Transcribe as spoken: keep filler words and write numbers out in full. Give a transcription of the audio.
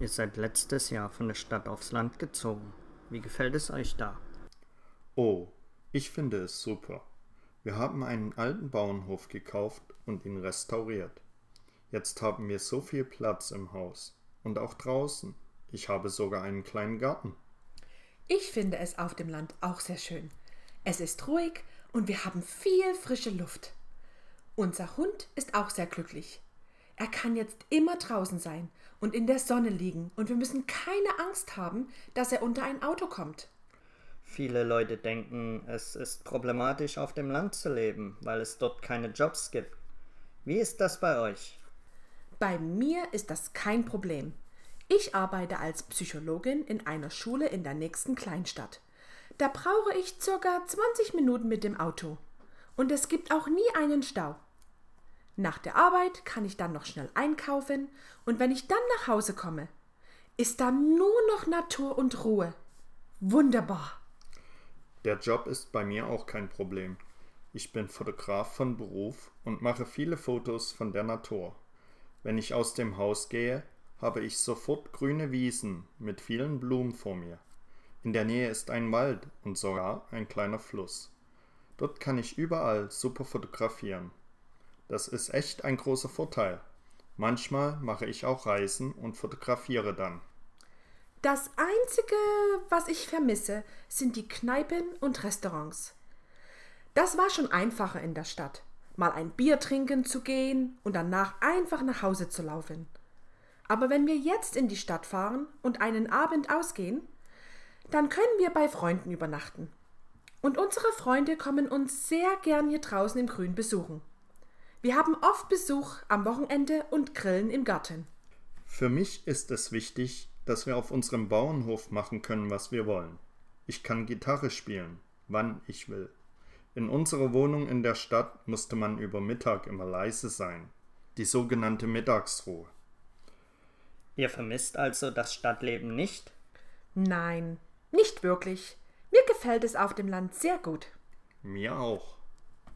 Ihr seid letztes Jahr von der Stadt aufs Land gezogen. Wie gefällt es euch da? Oh, ich finde es super. Wir haben einen alten Bauernhof gekauft und ihn restauriert. Jetzt haben wir so viel Platz im Haus und auch draußen. Ich habe sogar einen kleinen Garten. Ich finde es auf dem Land auch sehr schön. Es ist ruhig und wir haben viel frische Luft. Unser Hund ist auch sehr glücklich. Er kann jetzt immer draußen sein und in der Sonne liegen und wir müssen keine Angst haben, dass er unter ein Auto kommt. Viele Leute denken, es ist problematisch, auf dem Land zu leben, weil es dort keine Jobs gibt. Wie ist das bei euch? Bei mir ist das kein Problem. Ich arbeite als Psychologin in einer Schule in der nächsten Kleinstadt. Da brauche ich circa zwanzig Minuten mit dem Auto. Und es gibt auch nie einen Stau. Nach der Arbeit kann ich dann noch schnell einkaufen und wenn ich dann nach Hause komme, ist da nur noch Natur und Ruhe. Wunderbar. Der Job ist bei mir auch kein Problem. Ich bin Fotograf von Beruf und mache viele Fotos von der Natur. Wenn ich aus dem Haus gehe, habe ich sofort grüne Wiesen mit vielen Blumen vor mir. In der Nähe ist ein Wald und sogar ein kleiner Fluss. Dort kann ich überall super fotografieren. Das ist echt ein großer Vorteil. Manchmal mache ich auch Reisen und fotografiere dann. Das Einzige, was ich vermisse, sind die Kneipen und Restaurants. Das war schon einfacher in der Stadt, mal ein Bier trinken zu gehen und danach einfach nach Hause zu laufen. Aber wenn wir jetzt in die Stadt fahren und einen Abend ausgehen, dann können wir bei Freunden übernachten. Und unsere Freunde kommen uns sehr gern hier draußen im Grün besuchen. Wir haben oft Besuch am Wochenende und grillen im Garten. Für mich ist es wichtig, dass wir auf unserem Bauernhof machen können, was wir wollen. Ich kann Gitarre spielen, wann ich will. In unserer Wohnung in der Stadt musste man über Mittag immer leise sein. Die sogenannte Mittagsruhe. Ihr vermisst also das Stadtleben nicht? Nein, nicht wirklich. Mir gefällt es auf dem Land sehr gut. Mir auch.